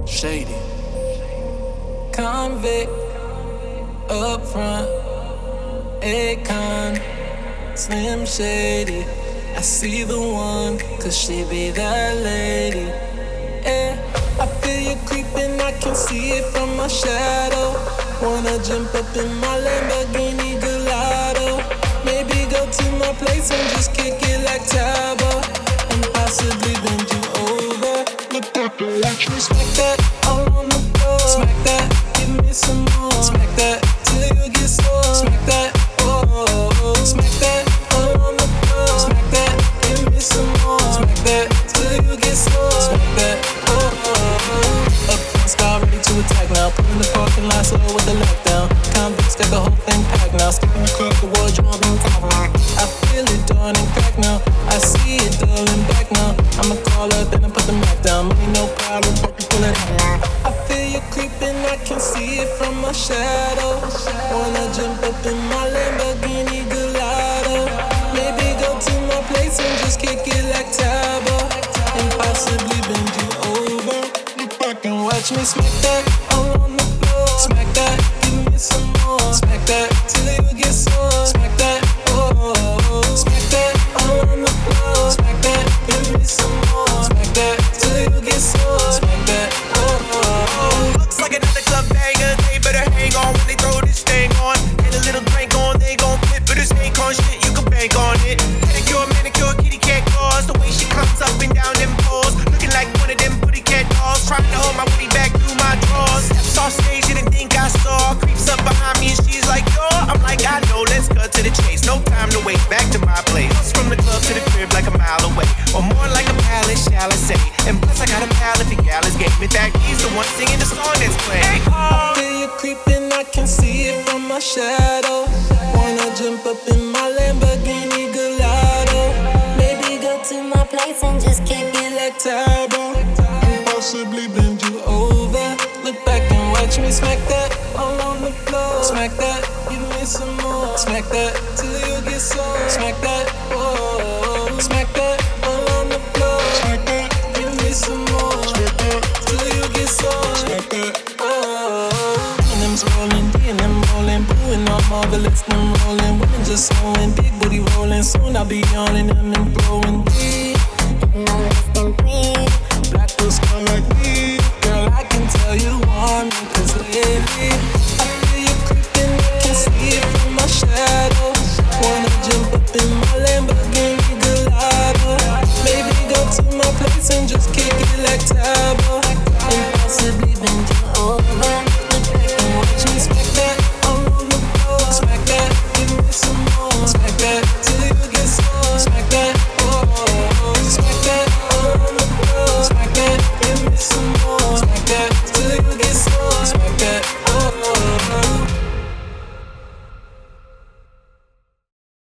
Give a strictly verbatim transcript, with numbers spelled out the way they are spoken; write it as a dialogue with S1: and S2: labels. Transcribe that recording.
S1: Shady. Convict, up front, Akon, Slim Shady. I see the one, cause she be that lady. Yeah, I feel you creeping, I can see it from my shadow. Wanna jump up in my Lamborghini Gallardo. Maybe go to my place and just kick it like Tabo, and possibly bend you over. Look back and watch me smack that all on the floor. Smack that, give me some more. Smack that till you get sore. Smack that, oh, oh, oh. Smack that all on the floor. Smack that, give me some more. Smack that till you get sore. Smack that, oh, oh, oh. Up front, star ready to attack now. Put in the parking lot slow with the lockdown. Convicts got the whole thing packed now. Stick in the club, the wardrobe and top now. I feel it dawn and crack now. I see it doubling back now. I'ma call her, then I put the Mac down. Money no problem, but you pull it out now. I feel you creeping, I can see it from my shadow. Wanna jump up in my Lamborghini Gallardo. Maybe go to my place and just kick it like Tabo, and possibly bend you over. Look back and watch me smack that all on the floor. Smack that, give me some more. Smack that till you get sore. Smack that, oh, oh, oh. Smack that all on the floor. Smack that, give me some more. Smack that till you get sore. Smack that, oh, oh, oh.
S2: Looks like another club banger. They better hang on when they throw this thing on. Get a little drink on, they gon' flip. But this ain't con shit, you can bank on it. Pedicure, manicure, kitty cat claws. The way she comes up and down them poles, looking like one of them booty cat dolls. Trying to hold my booty back through my drawers. Steps off stage, didn't think I saw. Creeps up behind me and she's like, yo. I'm like, I know, let's cut to the chase. No time to wait, back to my place. From the club to the crib like a mile away, or more like a palace, shall I say. And plus I got a pal if the gal is gay. In fact, he's the one singing the song that's playing.
S1: I feel you creeping, I can see it from my shadow. Wanna jump up in my Lamborghini Gallardo. Maybe go to my place and just kick it like Tabo, and possibly bend you over. Look back and watch me smack that all on the floor. Smack that, give me some more. Smack that till you get sore. Smack that, oh, oh, oh. Smack that all on the floor. Smack that, give me some more. Smack that till you get sore. Smack that, oh, oh, oh. And them's rolling, D and them rolling, boo and all marvelous, them rolling. Women just swollen, big booty rolling. Soon I'll be yawning them and blowing D.